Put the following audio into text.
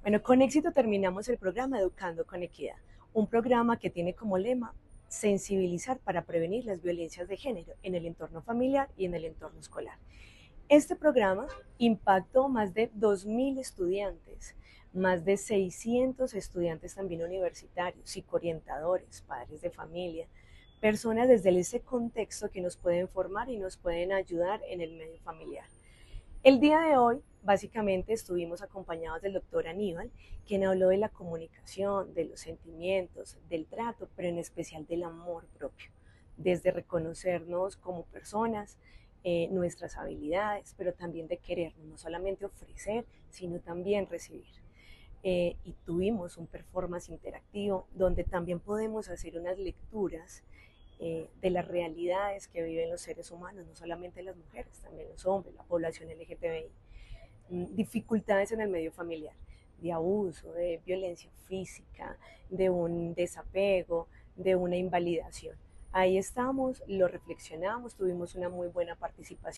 Bueno, con éxito terminamos el programa Educando con Equidad, un programa que tiene como lema sensibilizar para prevenir las violencias de género en el entorno familiar y en el entorno escolar. Este programa impactó más de 2.000 estudiantes, más de 600 estudiantes también universitarios, psicoorientadores, padres de familia, personas desde ese contexto que nos pueden formar y nos pueden ayudar en el medio familiar. El día de hoy, básicamente, estuvimos acompañados del doctor Aníbal, quien habló de la comunicación, de los sentimientos, del trato, pero en especial del amor propio, desde reconocernos como personas, nuestras habilidades, pero también de querernos, no solamente ofrecer, sino también recibir. Y tuvimos un performance interactivo donde también podemos hacer unas lecturas de las realidades que viven los seres humanos, no solamente las mujeres, también los hombres, la población LGTBI, dificultades en el medio familiar, de abuso, de violencia física, de un desapego, de una invalidación. Ahí estamos, lo reflexionamos, tuvimos una muy buena participación.